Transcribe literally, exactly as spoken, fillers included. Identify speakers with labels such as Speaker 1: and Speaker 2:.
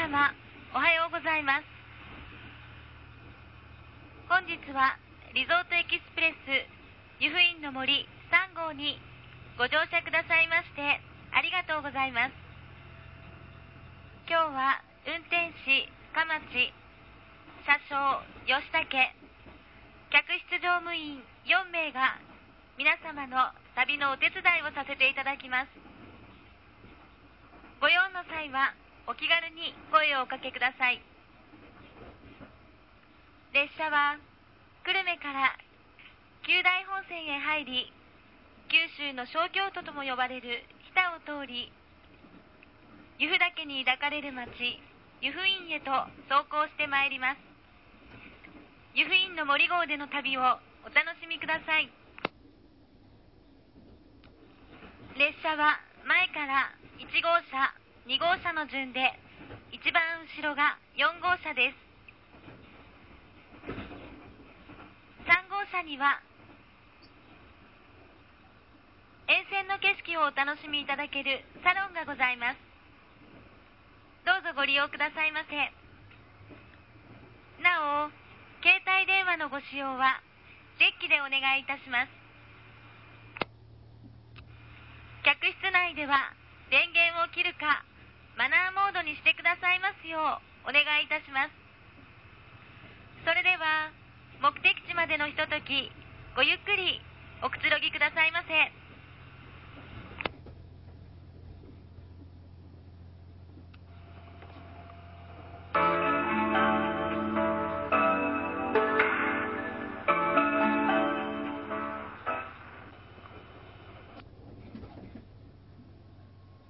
Speaker 1: 様、おはようございます。本日はリゾートエキスプレス湯布院の森さん号にご乗車くださいましてありがとうございます。今日は運転士深町、車掌吉武、客室乗務員よんめいが皆様の旅のお手伝いをさせていただきます。ご用の際はお気軽に声をおかけください。列車は久留米から九大本線へ入り、九州の小京都とも呼ばれる日田を通り、由布岳に抱かれる町湯布院へと走行してまいります。湯布院の森号での旅をお楽しみください。列車は前からいち号車、に号車の順で一番後ろがよん号車です。さん号車には沿線の景色をお楽しみいただけるサロンがございます。どうぞご利用くださいませ。なお、携帯電話のご使用はデッキでお願いいたします。客室内では電源を切るかマナーモードにしてくださいますようお願いいたします。それでは目的地までのひとときごゆっくりおくつろぎくださいませ。